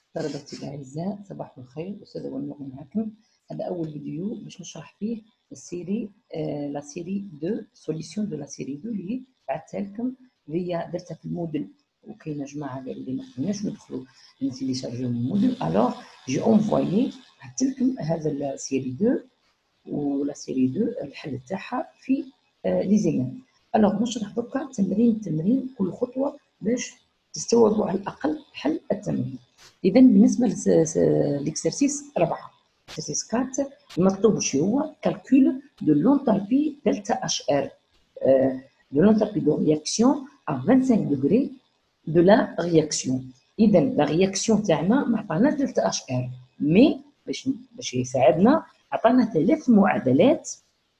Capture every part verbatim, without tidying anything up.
طلبتي الأعزاء، صباح الخير. أستاذة ونور معكم. هذا أول فيديو باش نشرح فيه السيري آه لا سيري دو سوليسيون دو لا سيري دو اللي بعثتها لكم. هي درتها في الموديل، وكاينه جماعه قالوا لي ما قدرناش ندخلوا نتيليشارجيو من الموديل، الوغ جي اونفويي بعثت لكم هذا السيري دو ولا سيري دو الحل تاعها في آه لي زيام. الوغ نشرح دركا تمرين تمرين كل خطوه باش تستوعبوا على الاقل حل التمرين. اذا بالنسبه للاكسرسيس أربعة اكسرسيس أربعة المطلوب شو هو كالكول دو لونتالبي دلتا اش ار دو لونتالبي دو رياكسيون ا خمسة وعشرين دوغري دو لا رياكسيون. اذا لا رياكسيون تاعنا ما عطاناش دلتا اش ار، مي باش باش يساعدنا عطانا ثلاث معادلات.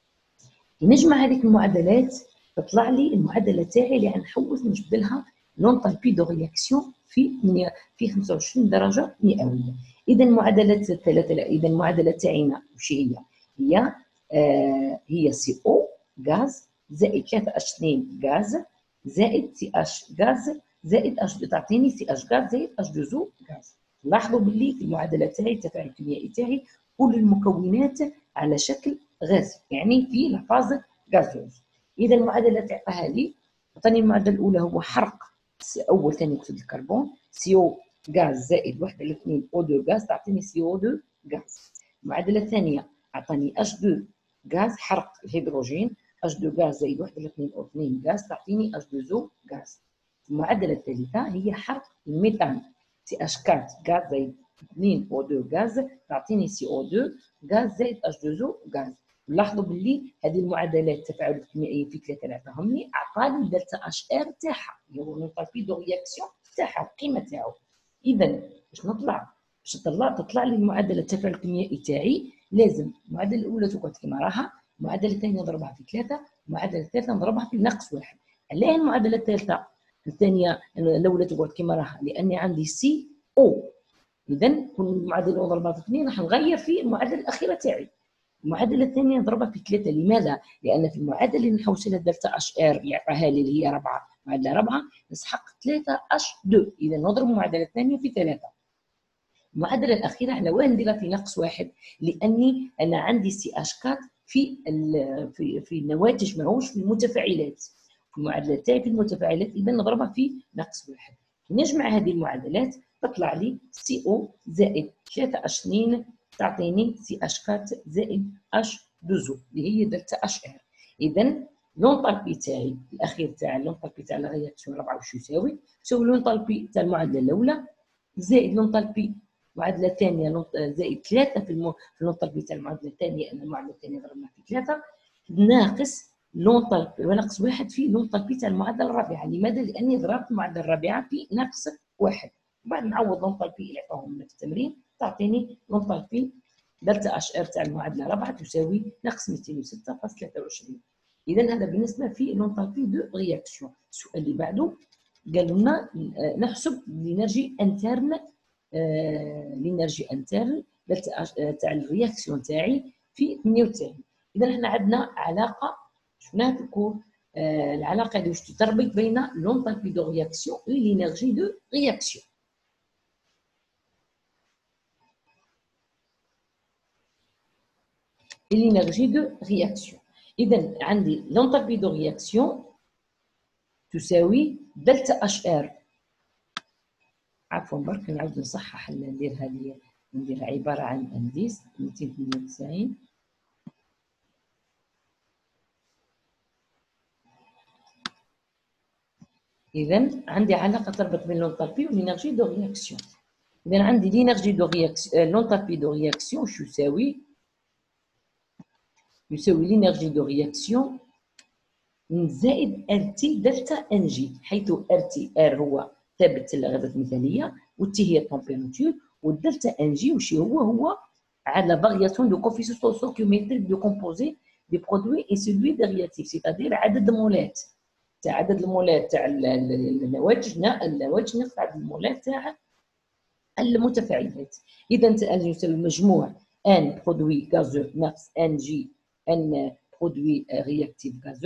نجمع هذيك المعادلات تطلع لي المعادله تاعي اللي غنحوس نجبدلها لونتالبي دو رياكسيون في في خمسة وعشرين درجه مئويه. اذا معادله الثلاثه اذا المعادله تاعنا وش هي؟ هي آه هي سي او غاز زائد ثلاثة اش اثنين غاز زائد سي اش غاز زائد اش تعطيني سي اش غاز زائد اش دو زو غاز. لاحظوا باللي في المعادله تاعي التفاعل الكيميائي تاعي كل المكونات على شكل غاز، يعني في لافاز غازوز. اذا المعادله تعطيها لي، عطاني المعادله الاولى هو حرق اول ثاني اكسيد الكربون سي او غاز زائد واحد على اثنين او دو غاز تعطيني سي او دو غاز. المعادله الثانيه عطاني اش دو غاز حرق الهيدروجين اش دو غاز زائد واحد على اثنين او اثنين غاز تعطيني اش دو زو غاز. المعادله الثالثه هي حرق الميثان سي اش أربعة غاز زائد اثنين او دو غاز تعطيني سي او دو غاز زائد اش دو زو غاز. لاحظوا باللي هذه المعادلات التفاعل الكيميائي في ثلاثه اللي عطاهم لي عطاني دلتا اش ار تاعها اللي هو لونتالبي دو رياكسيون تاعها القيمه تاعو. اذا باش نطلع باش تطلع تطلع لي المعادله التفاعل الكيميائي تاعي لازم المعادله الاولى تقعد كما راها، المعادله الثانيه نضربها في ثلاثه، المعادله الثالثه نضربها في ناقص واحد. علاه المعادله الثالثه الثانيه الاولى تقعد كما راها؟ لاني عندي سي او. اذا كل المعادله نضربها في اثنين راح نغير في المعادله الاخيره تاعي. المعادله الثانيه نضربها في ثلاثه. لماذا؟ لان في المعادله اللي نحوس لها دلتا اش ار اللي عطاها لي اللي هي أربعة، معادله أربعة نسحق ثلاثة اش اثنين. اذا نضرب المعادله الثانيه في ثلاثة. المعادله الاخيره على وين نديرها في ناقص واحد؟ لاني انا عندي سي اش أربعة في في في النواتج ماهوش في المتفاعلات. في المعادله تاعي في المتفاعلات، اذا نضربها في ناقص واحد. نجمع هذه المعادلات تطلع لي سي او زائد ثلاثة اش اثنين تعطيني سي اش أربعة زائد اش دو زو اللي هي دلتا اش ار. اذا لونطالبي تاعي الاخير تاع لونطالبي تاع لا رياكسيون أربعة واش يساوي؟ يساوي لونطالبي تاع المعادله الاولى زائد لونطالبي المعادله الثانيه زائد ثلاثه في اللونطالبي تاع المعادله الثانيه، ان المعادله الثانيه ضربناها في ثلاثه ناقص لونطالبي وناقص واحد في لونطالبي تاع المعادله الرابعه. لماذا؟ لاني ضربت المعادله الرابعه في ناقص واحد. بعد نعوض لونطالبي اللي عطاهم لنا في التمرين تعطيني لونطالبي دلتا اش ار تاع المعادله الرابعه تساوي ناقص مئتين وستة فاصلة ثلاثة وعشرين. اذا هذا بالنسبه في لونطالبي دو رياكسيون. السؤال اللي بعده قالوا لنا نحسب لينيرجي انترن آه لينيرجي انترن تاع الرياكسيون تاعي في ثمانية وتسعين. اذا احنا عندنا علاقه شفناها في الكور، آه العلاقه اللي واش تربط بين لونطالبي دو رياكسيون و لينيرجي دو رياكسيون. l'énergie de réaction. إذا عندي l'enthalpie de réaction تساوي دلتا اش ار. عفوا برك نعاود نصحح ندير هذه ندير عبارة عن انديس مئتين وثمانية وتسعين. إذا عندي علاقة تربط بين l'enthalpie و l'énergie de réaction. إذا عندي l'énergie de réaction l'enthalpie de réaction شو يساوي؟ يساوي l'énergie de réaction زائد ار تي دلتا ان جي، حيث ار تي ار هو ثابت الغازات المثاليه والتي هي التمبيراتور والدلتا ان جي وش هو هو على فارياسيون دو كوفيسيون ستوكيومتريك دو كومبوزي دي برودوي اي سيلوي دي رياتيف، سيتادير عدد المولات تاع عدد المولات تاع النواتج النواتج ناقص عدد المولات تاع المتفاعلات. اذا يساوي مجموع ان برودوي غازو ناقص ان جي ان برودوي رياكتيف غازو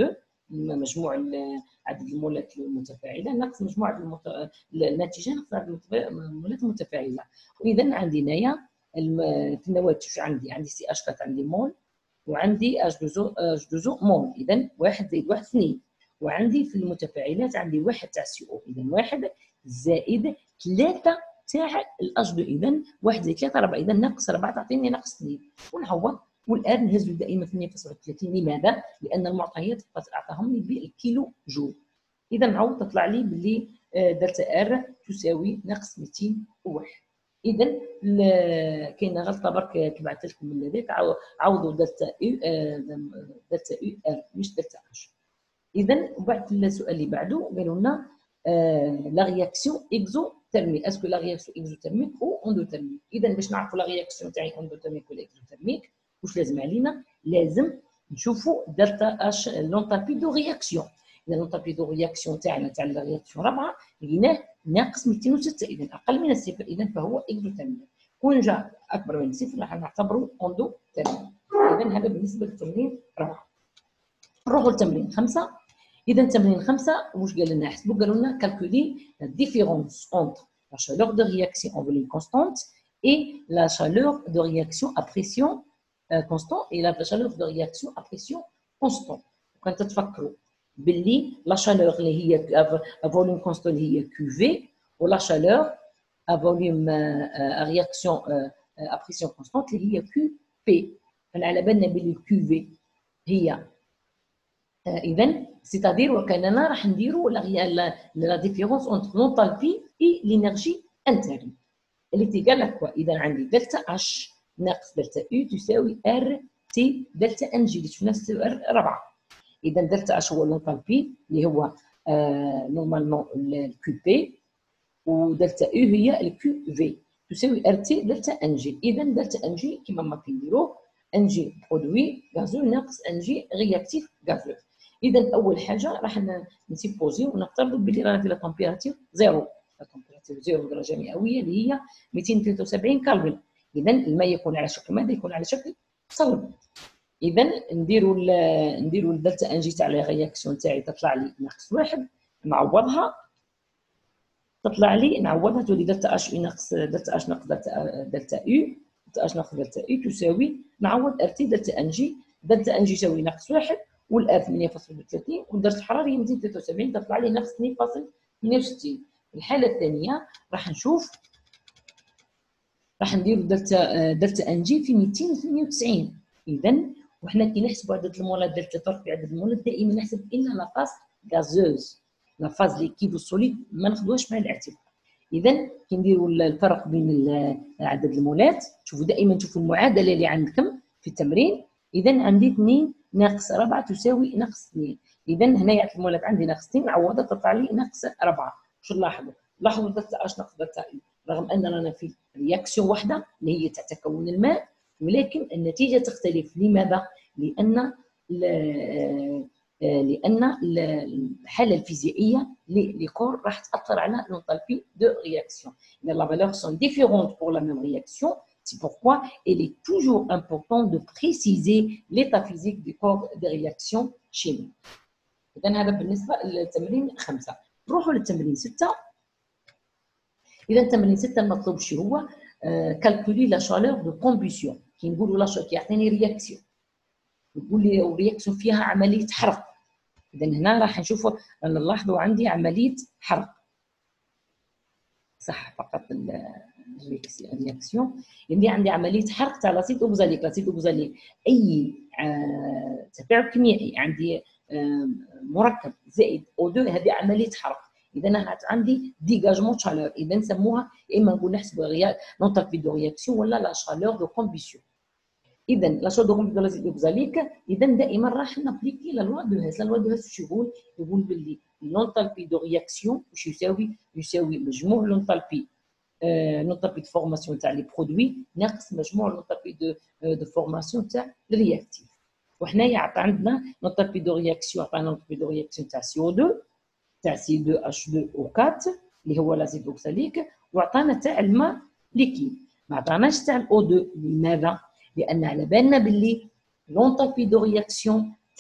مجموع عدد المولات المتفاعله ناقص مجموع عدد المت... الناتجه ناقص عدد المولات المتفاعله. واذا عندي هنايا في النواتج عندي عندي سي اش كات عندي مول، وعندي اش دوزو اش دوزو مول، اذا واحد زائد واحد اثنين. وعندي في المتفاعلات عندي واحد تاع سي او، اذا واحد زائد ثلاثه تاع الاش دو، اذا واحد زائد ثلاثه اربعه، اذا ناقص اربعه تعطيني ناقص اثنين ونعوض. والان نهز دائما اثنين فاصلة ثلاثين. لماذا؟ لان المعطيات اعطاهم لي بالكيلو جول. اذا نعوض تطلع لي باللي دلتا ار تساوي ناقص مئتين وواحد. اذا كاينه غلطه برك كبعثت لكم من هذاك، عوضوا دلتا يو دلتا يو ار مش دلتا اش. اذا وبعد السؤال اللي بعده قالوا لنا لا رياكسيون اكزو ترميك، اسكو لا رياكسيون اكزو ترميك او اندو ترميك. اذا باش نعرفوا لا رياكسيون تاعي اندو ترميك ولا اكزو ترميك واش لازم علينا؟ لازم نشوفوا دلتا اش لونتالبي دو رياكسيون. اذا لونتالبي دو رياكسيون تاعنا تاع لا رياكسيون رابعه لقيناه ناقص مئتين وستة، اذا اقل من الصفر، اذا فهو اكزو ترميك. كون جاء اكبر من الصفر راح نعتبره اندو ترميك. اذا هذا بالنسبه للتمرين رابعه. نروحوا لتمرين خمسه. اذا تمرين خمسه واش قال لنا؟ حسبوا قالوا لنا كالكولي لا ديفيرونس اونتر لا chaleur de réaction en volume constante et la chaleur de réaction à pression euh, constant et la chaleur de réaction à pression constant. كنت تفكروا باللي لا chaleur اللي هي à volume constant اللي هي Q V ولا chaleur à volume à réaction à pression constante اللي هي Q P. على بالنا باللي Q V هي اذا سيتادير وكاننا راح نديروا لا ديفيرونس اونتر لونتالبي اي لينيرجي انترن اللي تيقال لك. اذا عندي دلتا اش ناقص دلتا يو تساوي ار تي دلتا ان جي اللي شفنا تساوي اربعه. اذا دلتا اش هو لونتالبي اللي هو آه نورمالمون الكيو بي، ودلتا يو هي الكيو في تساوي ار تي دلتا ان جي. اذا دلتا ان جي كما ما كنديروه ان جي برودوي غازو ناقص ان جي رياكتيف غازو. اذا اول حاجه راح نسيبوزيو ونفترضوا بلي راهي لا تمبيراتور زيرو، لا تمبيراتور زيرو درجه مئويه اللي هي مئتين وثلاثة وسبعين كالفن. اذا الماء يكون على شكل ماذا؟ يكون على شكل صلب. اذا نديروا نديروا الدلتا ان جي تاع لا رياكسيون تاعي تطلع لي ناقص واحد، نعوضها تطلع لي نعوضها تولي دلتا اش ناقص دلتا اش ناقص دلتا دلتا يو دلتا اش ناقص دلتا يو تساوي نعوض ار تي دلتا ان جي. دلتا ان جي تساوي ناقص واحد والار ثمانية فاصلة ثلاثين والدرجه الحراريه مئتين وثلاثة وسبعين تطلع لي ناقص اثنين فاصلة ثمانية وستين. الحاله الثانيه راح نشوف راح نديروا دلتا دلتا ان جي في مئتين وثمانية وتسعين. اذا وحنا كي نحسبوا عدد المولات دلتا طرف في عدد المولات دائما نحسب الا لا فاز غازوز، لا فاز ليكيد والسوليد ما ناخذوهاش مع الاعتبار. اذا كي نديروا الفرق بين عدد المولات شوفوا دائما شوفوا المعادله اللي عندكم في التمرين. اذا عندي اثنين ناقص أربعة تساوي ناقص اثنين. اذا هنايا المولات عندي ناقص اثنين عوضت تطلع لي ناقص أربعة. شو نلاحظوا؟ لاحظوا دلتا اش ناقص دلتا اي رغم ان رانا في رياكسيون واحده اللي هي تاع تكون الماء ولكن النتيجه تختلف. لماذا؟ لان لان الحاله الفيزيائيه لكور راح تاثر على لونتالبي دو رياكسيون. اذا لا فالور سون ديفيرونت بور لا ميم رياكسيون. C'est pourquoi il est toujours important de préciser l'état physique du corps des réactions chimiques. إذا هذا بالنسبة للتمرين خمسة. نروحوا للتمرين ستة. إذا تمرين ستة المطلوب شو هو؟ كالكولي لا شالور دو كومبوسيون. كي نقولوا لا شالور كيعطيني رياكسيون يقول لي رياكسيون فيها عملية حرق. إذا هنا راح نشوفوا نلاحظوا عندي عملية حرق صح فقط الرياكسيون اللي عندي عمليه حرق تاع لاسيد اوكزاليك. لاسيد اوكزاليك اي آه تفاعل كيميائي عندي آه مركب زائد او اثنين هذه عمليه حرق. اذا انا عندي ديجاجمون شالور. اذا نسموها يا اما نقول نحسبوا نونتالبي دو رياكسيون ولا لا شالور دو كومبوسيون. اذا لا شالور دو كومبوسيون لاسيد اوكزاليك اذا دائما راح نابليكي لا لوا دو هيس. لا لوا دو هيس شو يقول؟ يقول باللي لونتالبي دو رياكسيون واش يساوي؟ يساوي مجموع لونتالبي لونتالبي دو فورماسيون تاع لي برودوي ناقص مجموع لونتالبي دو دو فورماسيون تاع الرياكتيف. وحنايا عطى عندنا لونتالبي دو رياكسيون عطانا لونتالبي دو رياكسيون تاع سي او اثنين تاع سي اثنين اش اثنين او أربعة اللي هو لازيد اوكساليك وعطانا تاع الماء ليكيد ما عطاناش تاع الاو اثنين. لماذا؟ لان على بالنا باللي لونتالبي دو رياكسيون تاع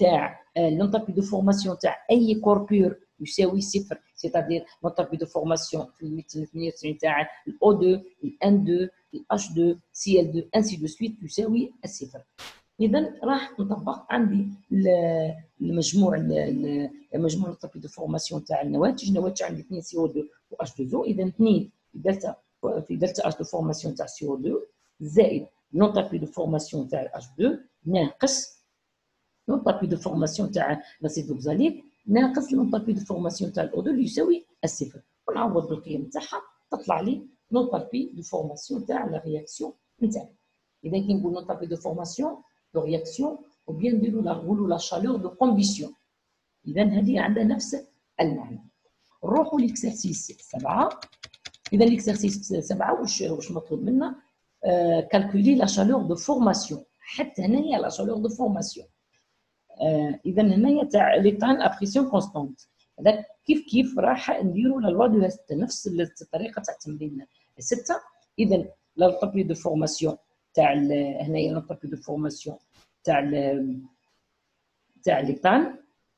لونتالبي دو فورماسيون تاع اي كوربور يساوي صفر، سيتادير لونتالبي دو فورماسيون في ثمانية وتسعين تاع الاو اثنين الان اثنين الاتش اثنين سي ال اثنين انسي دو سويت يساوي الصفر. اذا راح نطبق عندي المجموع المجموع لونتالبي دو فورماسيون تاع النواتج. النواتج عندي اثنين سي او اثنين و اتش اثنين او، اذا اثنين في دلتا في دلتا اتش دو فورماسيون تاع سي او اثنين زائد لونتالبي دو فورماسيون تاع اتش اثنين ناقص لونتالبي دو فورماسيون تاع لاسيد اوكزاليك ناقص لونتالبي دو فورماسيون تاع الاو اثنين اللي يساوي الصفر، ونعوض بالقيم تاعها تطلع لي لونتالبي دو فورماسيون تاع لا رياكسيون نتاعي. اذا كي نقول لونتالبي دو فورماسيون دو رياكسيون او بيان نديرو لا نقولو لا شالور دو كومبيسيون، اذا هذه عندها نفس المعنى. نروحوا ليكسيرسيس سبعة. اذا ليكسيرسيس سبعة واش واش مطلوب منا؟ آه كالكولي لا شالور دو فورماسيون. حتى هنايا لا شالور دو فورماسيون آه اذا هنايا تاع ليتان ا بريسيون كونستونت، هذاك كيف كيف راح نديروا لا لوا دو نفس الطريقه تاع التمرين السته. اذا لا طابلي دو فورماسيون تاع هنايا لا طابلي دو فورماسيون تاع تاع ليتان.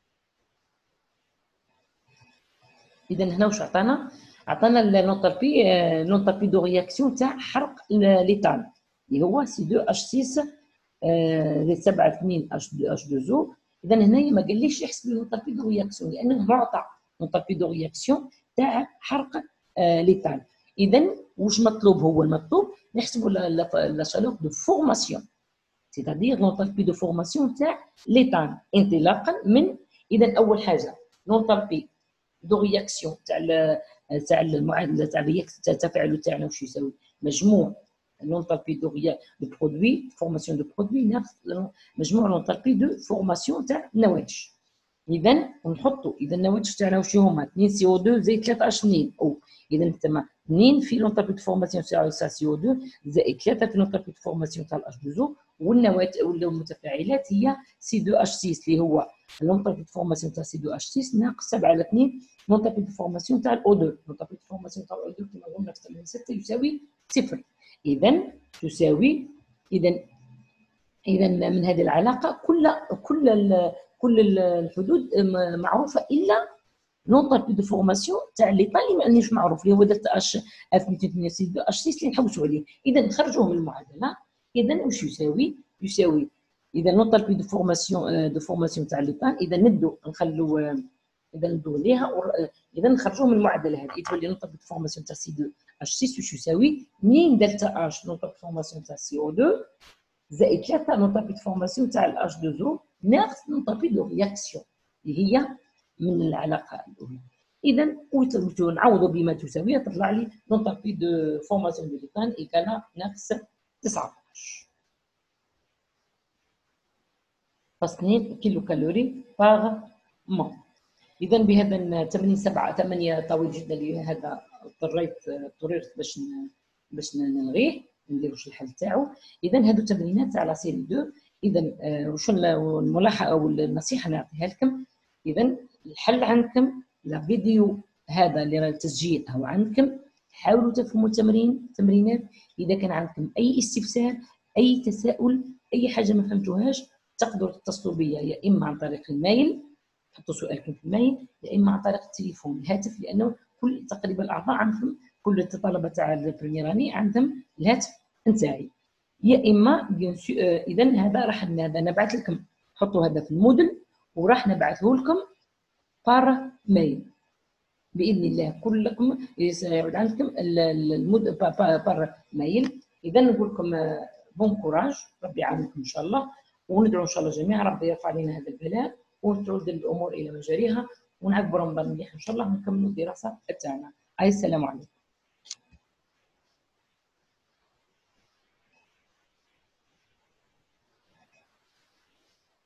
اذا هنا واش عطانا؟ عطانا لونطالبي لونطالبي دو رياكسيون تاع حرق ليتان اللي هو سي اثنين اتش ستة آه سبعة اثنين اتش اثنين او. اذا هنايا ما قاليش يحسب لونطالبي دو رياكسيون لانه معطى لونطالبي دو رياكسيون تاع حرق آه ليتان. اذا واش مطلوب؟ هو المطلوب نحسبوا لا شالور دو فورماسيون، سيتادير لونطالبي دو فورماسيون تاع ليتان انطلاقا من. اذا اول حاجه لونطالبي دو رياكسيون تاع تاع المعادله تاع الرياكسيون تاع التفاعل تاعنا واش يساوي؟ مجموع لونطالبي دو ريا دو برودوي فورماسيون دو برودوي ناقص مجموع لونطالبي دو فورماسيون تاع النواتج. اذا نحطوا اذا النواتج تاعنا واش هما؟ اثنين سي او اثنين زائد ثلاثة اتش اثنين او. اذا تما اثنين في لونطالبي دو فورماسيون تاع سي او اثنين زائد ثلاثة في لونطالبي دو فورماسيون تاع اتش اثنين او، والنواتج ولا المتفاعلات هي سي اثنين اتش ستة اللي هو لونطالبي دو فورماسيون تاع سي اثنين اتش ستة ناقص سبعة على اثنين لونطالبي دو فورماسيون تاع الاو اثنين. لونطالبي دو فورماسيون تاع الاو اثنين كما قلنا في تمرين ستة يساوي صفر. اذا تساوي اذا اذا من هذه العلاقه كل كل كل الحدود معروفه الا لونطالبي دو فورماسيون تاع ليطان اللي مانيش معروف اللي هو درت اش اف مئتين وثمانية وستين اش ستة اللي نحوسوا عليه. اذا نخرجوه من المعادله. اذا واش يساوي؟ يساوي اذا لونطالبي دو فورماسيون دو فورماسيون تاع ليطان اذا ندو نخلو اذا ندو ليها اذا نخرجوه من المعادله هذه تولي لونطالبي دو فورماسيون تاع سي اثنين اش ستة واش يساوي؟ اثنين دلتا اش لونطالبي دو فورماسيون تاع سي او اثنين زائد ثلاثة لونطالبي دو فورماسيون تاع الاتش اثنين او ناقص لونطالبي دو رياكسيون اللي هي من العلاقه الاولى. اذا نعوضوا بما تساوي تطلع لي لونطالبي دو فورماسيون دو ليتان ايكالا ناقص تسعة عشر اثنين كيلو كالوري باغ مون. اذا بهذا التمرين سبعه ثمانيه طويل جدا لهذا اضطريت اضطررت باش باش نلغيه نديروش الحل تاعو. اذا هادو التمرينات تاع لا سيري اثنين. اذا واش الملاحظه او النصيحه اللي نعطيها لكم؟ اذا الحل عندكم لا فيديو هذا اللي راه التسجيل او عندكم، حاولوا تفهموا التمرين التمرينات. اذا كان عندكم اي استفسار اي تساؤل اي حاجه ما فهمتوهاش تقدروا تتصلوا بيا يا اما عن طريق المايل حطوا سؤالكم في المايل يا اما عن طريق التليفون الهاتف، لانه كل تقريبا الاعضاء عندهم كل الطلبه تاع البريميراني عندهم الهاتف نتاعي. يا اما اذا هذا راح هذا نبعث لكم حطوا هذا في المودل وراح نبعثه لكم بار ميل باذن الله كلكم يعود عندكم المودل بار ميل. اذا نقول لكم بون كوراج، ربي يعاونكم ان شاء الله، وندعو ان شاء الله جميعا ربي يرفع علينا هذا البلاء وتعود الامور الى مجاريها ونعقبوا رمضان مليح ان شاء الله ونكملوا الدراسه تاعنا. اي السلام عليكم.